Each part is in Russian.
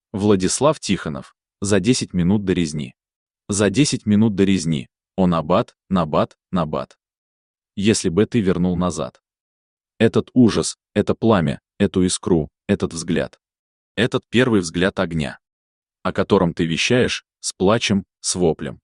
Владислав Тихонов. За 10 минут до резни. За 10 минут до резни. О набат, набат, набат. Если бы ты вернул назад. Этот ужас, это пламя, эту искру, этот взгляд. Этот первый взгляд огня, о котором ты вещаешь, с плачем, с воплем.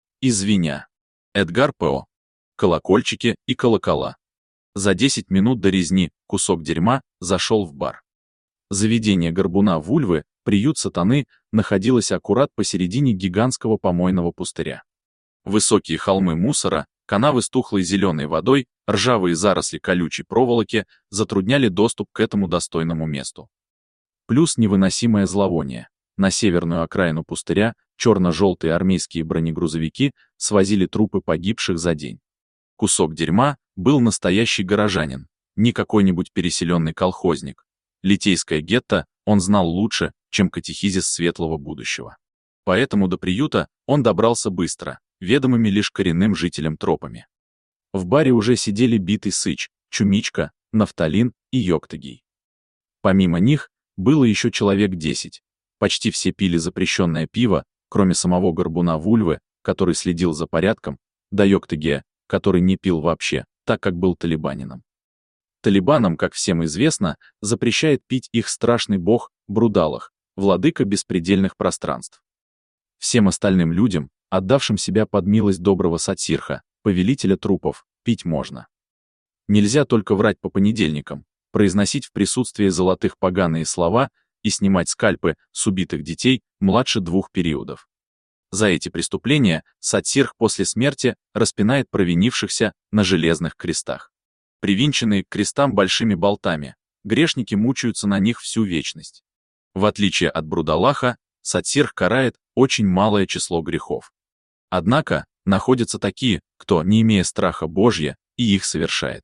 Извиня. Эдгар По. Колокольчики и колокола. За 10 минут до резни кусок дерьма зашел в бар. Заведение горбуна Вульвы, приют сатаны, находилось аккурат посередине гигантского помойного пустыря. Высокие холмы мусора, канавы с тухлой зеленой водой, ржавые заросли колючей проволоки затрудняли доступ к этому достойному месту. Плюс невыносимое зловоние. На северную окраину пустыря черно-желтые армейские бронегрузовики свозили трупы погибших за день. Кусок дерьма был настоящий горожанин, не какой-нибудь переселенный колхозник. Литейское гетто он знал лучше, чем катехизис светлого будущего. Поэтому до приюта он добрался быстро, ведомыми лишь коренным жителям тропами. В баре уже сидели Битый Сыч, Чумичка, Нафталин и Йоктагий. Помимо них, было еще человек 10. Почти все пили запрещенное пиво, кроме самого горбуна Вульвы, который следил за порядком, да Йоктагия, который не пил вообще, так как был талибанином. Талибанам, как всем известно, запрещает пить их страшный бог Брудалах, владыка беспредельных пространств. Всем остальным людям, отдавшим себя под милость доброго Сатсирха, повелителя трупов, пить можно. Нельзя только врать по понедельникам, произносить в присутствии золотых поганые слова и снимать скальпы с убитых детей младше 2 периодов. За эти преступления Сатсирх после смерти распинает провинившихся на железных крестах. Привинченные к крестам большими болтами, грешники мучаются на них всю вечность. В отличие от Брудалаха, Сатсирх карает очень малое число грехов. Однако, находятся такие, кто, не имея страха Божья, и их совершает.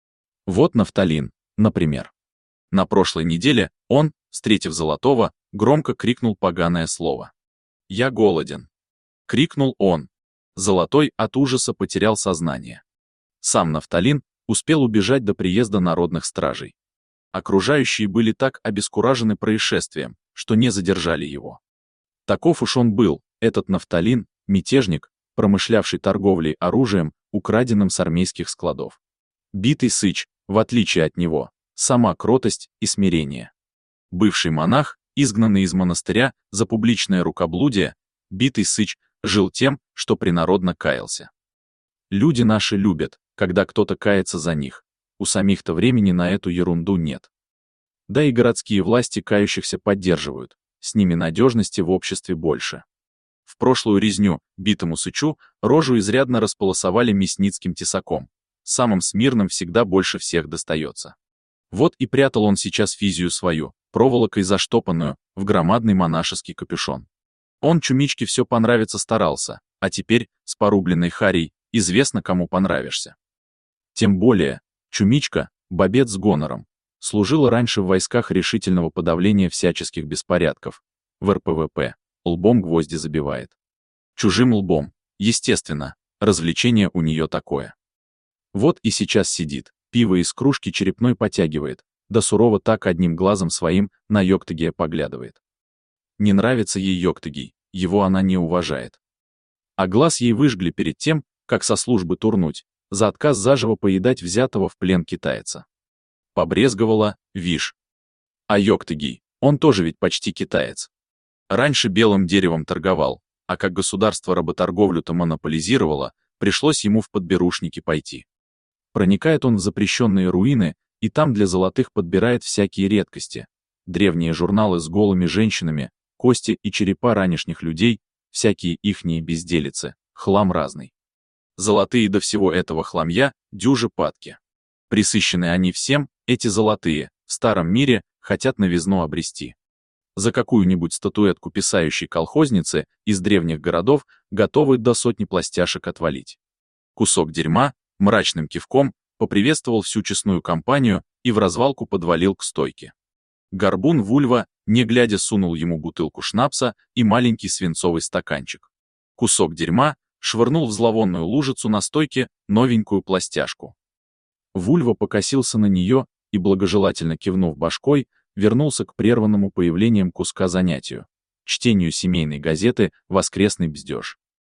Вот Нафталин, например. На прошлой неделе он, встретив Золотого, громко крикнул поганое слово. «Я голоден!» — крикнул он. Золотой от ужаса потерял сознание. Сам Нафталин успел убежать до приезда народных стражей. Окружающие были так обескуражены происшествием, что не задержали его. Таков уж он был, этот Нафталин, мятежник, промышлявший торговлей оружием, украденным с армейских складов. Битый Сыч, в отличие от него, сама кротость и смирение. Бывший монах, изгнанный из монастыря за публичное рукоблудие, Битый Сыч жил тем, что принародно каялся. Люди наши любят, когда кто-то кается за них. У самих-то времени на эту ерунду нет. Да и городские власти кающихся поддерживают, с ними надежности в обществе больше. В прошлую резню Битому Сычу рожу изрядно располосовали мясницким тесаком. Самым смирным всегда больше всех достается. Вот и прятал он сейчас физию свою, проволокой заштопанную, в громадный монашеский капюшон. Он Чумичке все понравиться старался, а теперь, с порубленной харей, известно, кому понравишься. Тем более, Чумичка, бобец с гонором, служила раньше в войсках решительного подавления всяческих беспорядков. В РПВП лбом гвозди забивает. Чужим лбом, естественно, развлечение у нее такое. Вот и сейчас сидит, пиво из кружки черепной потягивает, да сурово так одним глазом своим на Йоктагия поглядывает. Не нравится ей Йоктагий, его она не уважает. А глаз ей выжгли перед тем, как со службы турнуть, за отказ заживо поедать взятого в плен китайца. Побрезговала, вишь. А Йоктагий, он тоже ведь почти китаец. Раньше белым деревом торговал, а как государство работорговлю-то монополизировало, пришлось ему в подберушники пойти. Проникает он в запрещенные руины, и там для золотых подбирает всякие редкости. Древние журналы с голыми женщинами, кости и черепа ранешних людей, всякие ихние безделицы, хлам разный. Золотые до всего этого хламья дюже падки. Присыщены они всем, эти золотые, в старом мире, хотят новизну обрести. За какую-нибудь статуэтку писающей колхозницы из древних городов готовы до 100 пластяшек отвалить. Кусок дерьма, мрачным кивком, поприветствовал всю честную компанию и в развалку подвалил к стойке. Горбун Вульва, не глядя, сунул ему бутылку шнапса и маленький свинцовый стаканчик. Кусок дерьма швырнул в зловонную лужицу на стойке новенькую пластяшку. Вульва покосился на нее и, благожелательно кивнув башкой, вернулся к прерванному появлением куска занятию, чтению семейной газеты «Воскресный бздеж».